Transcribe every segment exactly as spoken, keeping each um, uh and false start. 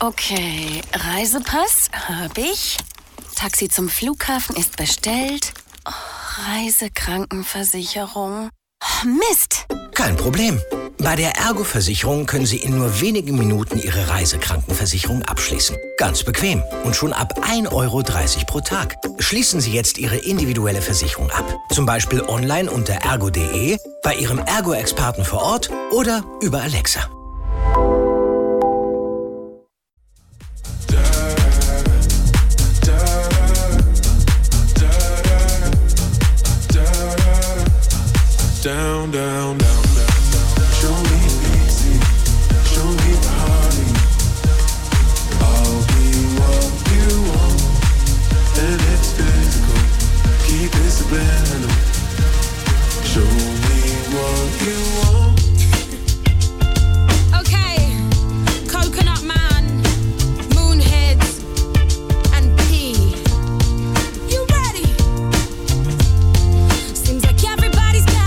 Okay, Reisepass habe ich. Taxi zum Flughafen ist bestellt. Oh, Reisekrankenversicherung. Oh, Mist! Kein Problem. Bei der Ergo-Versicherung können Sie in nur wenigen Minuten Ihre Reisekrankenversicherung abschließen. Ganz bequem und schon ab ein Euro dreißig pro Tag. Schließen Sie jetzt Ihre individuelle Versicherung ab. Zum Beispiel online unter ergo punkt de, bei Ihrem Ergo-Experten vor Ort oder über Alexa. Down, down, down, down, down. Show me easy, show me party. I'll be what you want, and it's physical. Keep it subliminal. Show me what you want. Okay, Coconut Man, Moonheads, and P. You ready? Seems like everybody's got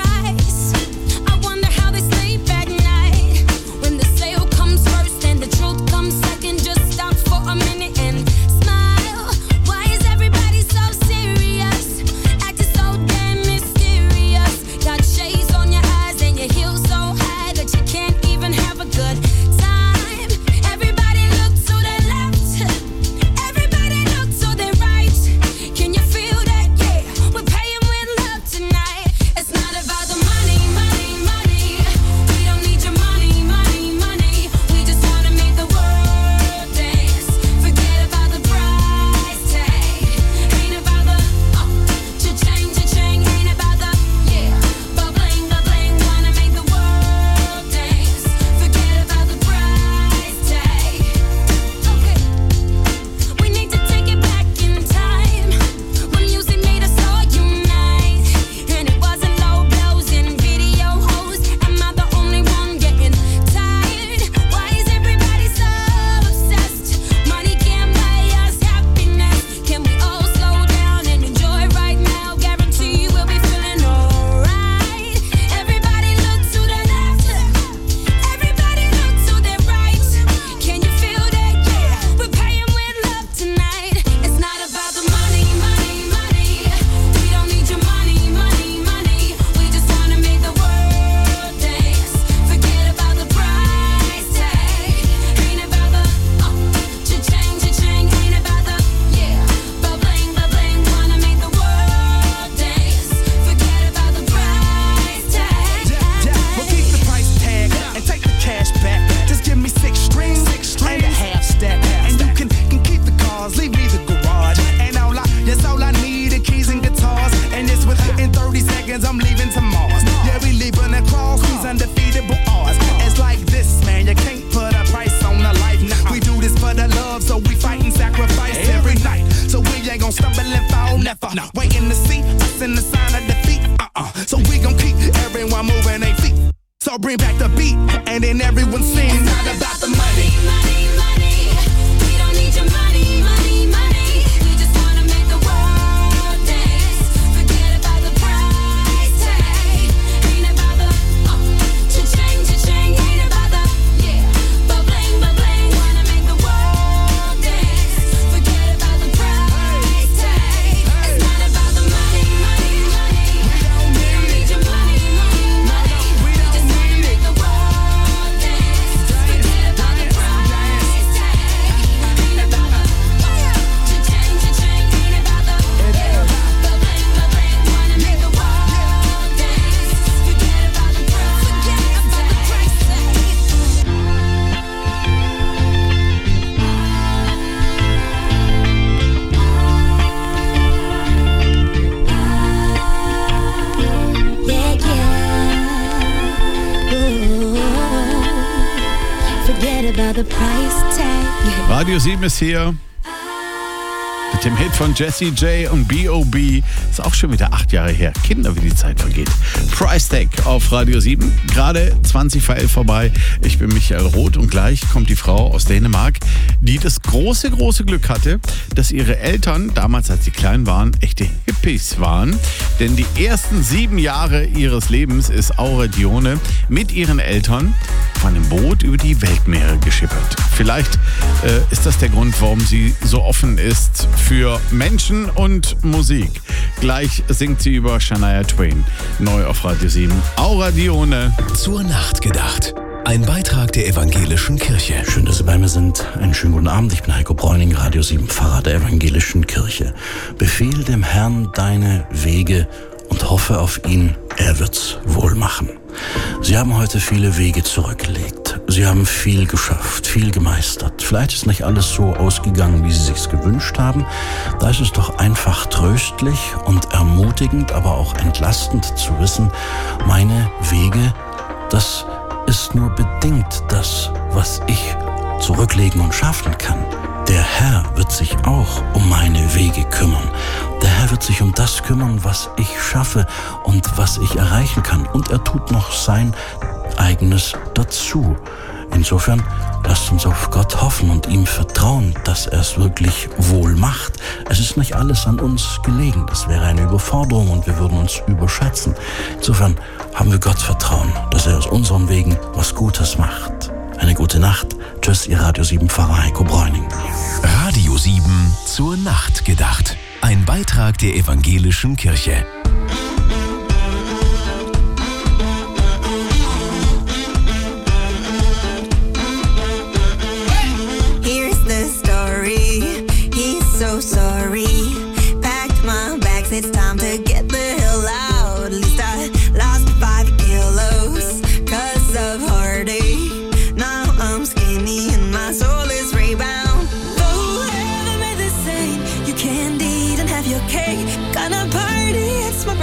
Radio sieben ist hier mit dem Hit von Jessie J und B O B. Ist auch schon wieder acht Jahre her. Kinder, wie die Zeit vergeht. Price Tag auf Radio sieben. Gerade zwanzig vor elf vorbei. Ich bin Michael Roth und gleich kommt die Frau aus Dänemark, die das große, große Glück hatte, dass ihre Eltern, damals als sie klein waren, echte Hippies waren. Denn die ersten sieben Jahre ihres Lebens ist Aure Dione mit ihren Eltern auf einem Boot über die Weltmeere geschippert. Vielleicht äh, ist das der Grund, warum sie so offen ist für Menschen und Musik. Gleich singt sie über Shania Twain. Neu auf Radio sieben. Aura Dione. Zur Nacht gedacht. Ein Beitrag der Evangelischen Kirche. Schön, dass Sie bei mir sind. Einen schönen guten Abend. Ich bin Heiko Bräuning, Radio sieben, Pfarrer der Evangelischen Kirche. Befehl dem Herrn deine Wege und hoffe auf ihn, er wird's wohl machen. Sie haben heute viele Wege zurückgelegt. Sie haben viel geschafft, viel gemeistert. Vielleicht ist nicht alles so ausgegangen, wie Sie sich's gewünscht haben. Da ist es doch einfach tröstlich und ermutigend, aber auch entlastend zu wissen, meine Wege, das ist nur bedingt das, was ich zurücklegen und schaffen kann. Der Herr wird sich auch um meine Wege kümmern. Der Herr wird sich um das kümmern, was ich schaffe und was ich erreichen kann. Und er tut noch sein eigenes dazu. Insofern lasst uns auf Gott hoffen und ihm vertrauen, dass er es wirklich wohl macht. Es ist nicht alles an uns gelegen. Das wäre eine Überforderung und wir würden uns überschätzen. Insofern haben wir Gott Vertrauen, dass er aus unseren Wegen was Gutes macht. Eine gute Nacht. Tschüss, Ihr Radio sieben Pfarrer Heiko Bräuning. Radio sieben zur Nacht gedacht. Ein Beitrag der Evangelischen Kirche. Here's the story. He's so sorry. Packed my bags, it's time to get the hell out. At least I lost five kilos cause of heartache. Now I'm skinny and my soul is rebound. Forever made the same. You can't eat and have your cake. Gonna party, it's my birthday.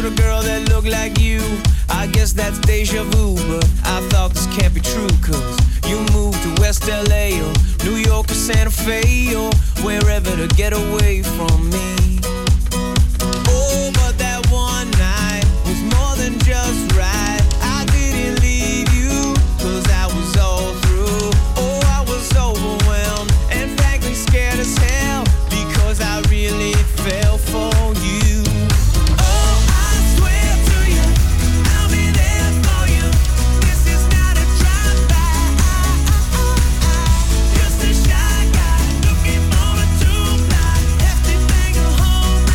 Stood a girl that looked like you. I guess that's deja vu, but I thought this can't be true, cause you moved to West L A or New York or Santa Fe or wherever to get away from me. Oh, but that one night was more than just right. I didn't leave you, cause I was all through. Oh, I was overwhelmed and frankly scared as hell, because I really fell for you. Oh, I swear to you, I'll be there for you. This is not a drive-by. Just a shy guy looking for a two-ply, hefty thing of home.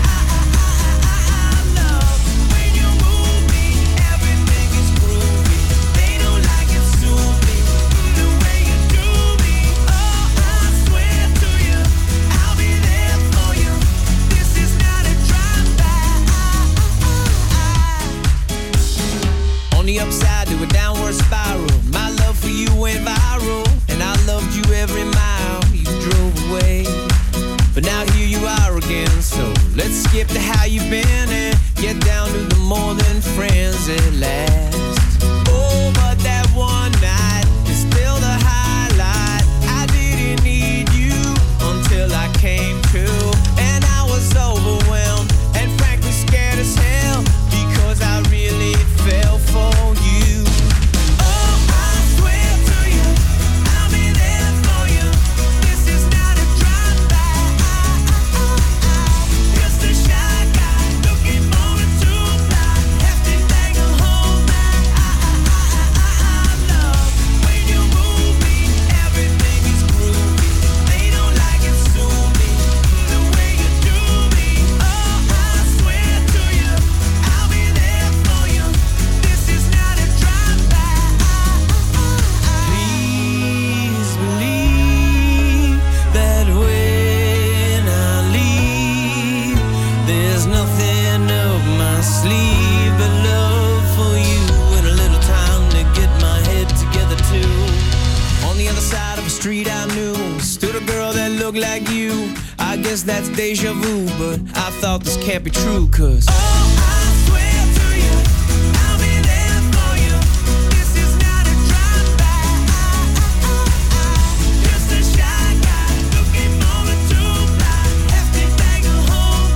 I love when you move me, everything is groovy. They don't like it, sue me, the way you do me. Oh, I swear to you, I'll be there for you. This is not a drive-by. On the upside to a downward spiral, my love for you went viral, and I loved you every mile you drove away. But now here you are again, so let's skip to how you've been and get down to the more than friends at last. Oh, but that one night is still the highlight. I didn't need you until I came to, and I was overwhelmed and frankly scared as hell, because I really fell for you. Oh, I swear to you, I'll be there for you. This is not a drive-by. Just a shy guy looking for a two-ply, hefty thing of home. I love when you move me, everything is groovy. They don't like it, sue me, the way you do me. Oh, I swear to you, I'll be there for you. This is not a drive-by. Please believe that when I leave, there's nothing up my sleeve but love for you and a little time to get my head together too. On the other side of a street I knew stood a girl that looked like you. I guess that's deja vu, but I thought this can't be true, cause oh, I swear to you, I'll be there for you. This is not a drive-by. Just a shy guy looking for a two-ply, hefty thing of home.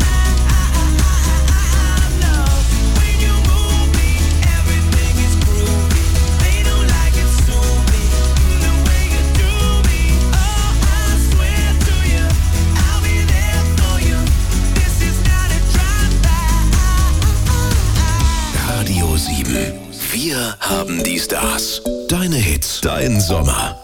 I love when you move me, everything is groovy. They don't like it, sue me, the way you do me. Oh, I swear to you, I'll be there for you. This is not a drive-by. Radio sieben. Wir haben die Stars. Deine Hits, dein Sommer.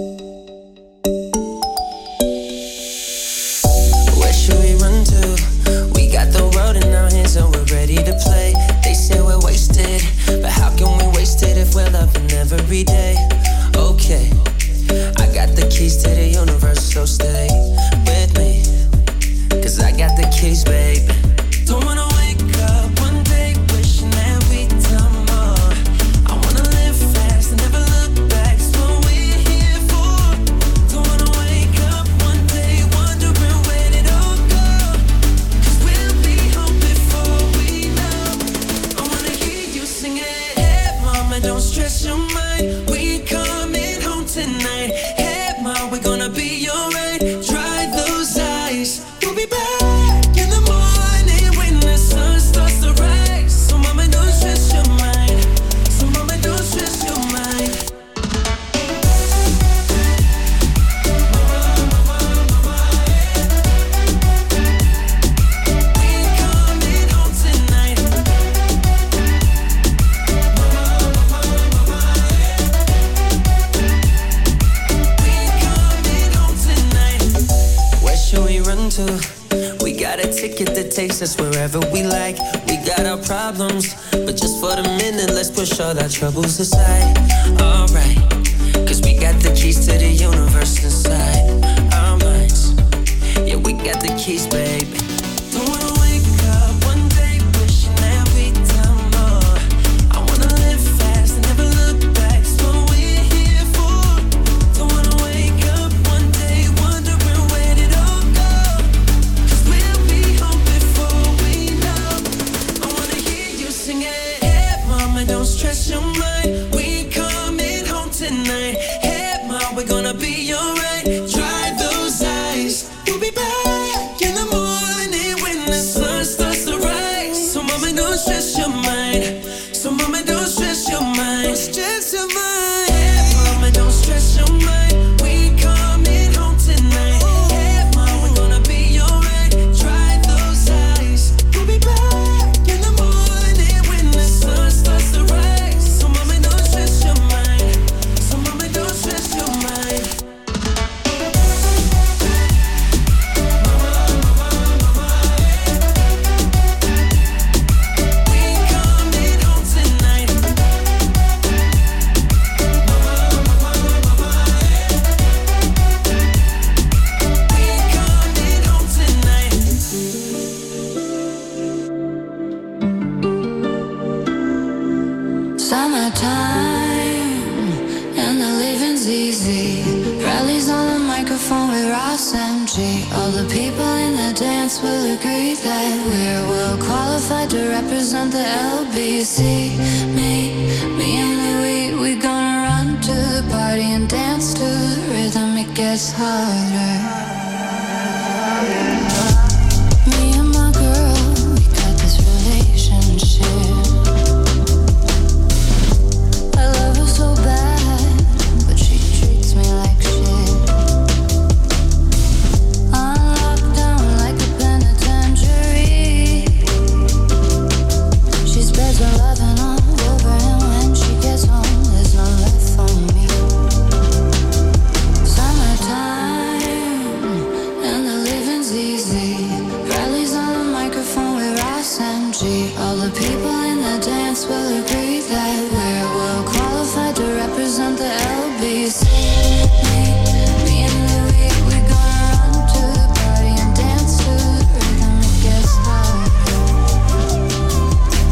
Where should we run to? We got the road in our hands and we're ready to play. They say we're wasted, but how can we waste it if we're loving every day? Okay, I got the keys to the universe, so stay with me, cause I got the keys, baby. Don't wanna wake up one day wishing that we'd done more. I wanna live fast and never look back, it's what we're here for. Don't wanna wake up one day wondering where it all go, cause we'll be home before we know. I wanna hear you sing it. Hey mama, don't stress your mind, we coming home tonight. Hey mom, we're gonna be alright. Dry those eyes, we'll be back in the morning when the sun starts to rise. So mama, don't stress your mind. So mama, don't stress your mind. We coming home tonight. We coming home tonight. Where should we run to? We got a ticket that takes us wherever we like. We got our problems, but just for the minute, let's push all our troubles aside. Alright, cause we got the keys to the universe inside our minds. Yeah, we got the keys, baby. Don't wanna wake up one day wishing that we'd done more. I wanna live fast and never look back, it's what we're here for. Don't wanna wake up one day wondering where it all go, cause we'll be home before we know. I wanna stress your mind. We ain't coming home tonight. Hey, ma, we're gonna be alright. Dry those eyes. We'll be back in the morning when the sun starts to rise. So mama, don't stress your mind. So mama, don't stress your mind. Don't stress your mind. Hey, mama, don't stress your mind. We ain't coming home tonight. Hey, ma, we're gonna be alright. Dry those eyes. We'll be back in the morning when the sun starts to rise. So mama, don't stress your mind. So mama, don't stress your mind. We ain't coming home tonight. We ain't coming home tonight. Summertime and the living's easy. Rallies on the microphone with Ross M G. All the people in the dance will agree that we're well qualified to represent the L B C. Me, me and Louis, we gonna run to the party and dance to the rhythm. It gets harder. Me and my girl, we got this relationship. I love her so bad, but she treats me like shit. I'm locked down like a penitentiary. She spreads her loving all over, and when she gets home, there's none left for me. Summertime and the living's easy. Rallies on the microphone with Ross M G. All the people in the dance will agree